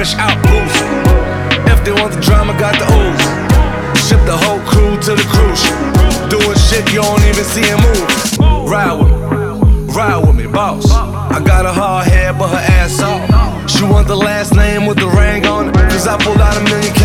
fresh out boost. If they want the drama, got the ooze. Ship the whole crew to the cruise ship. Doing shit you don't even see him move. Ride with me, boss. I got a hard head, but her ass off. She want the last name with the ring on it, cause I pulled out $1 million cash.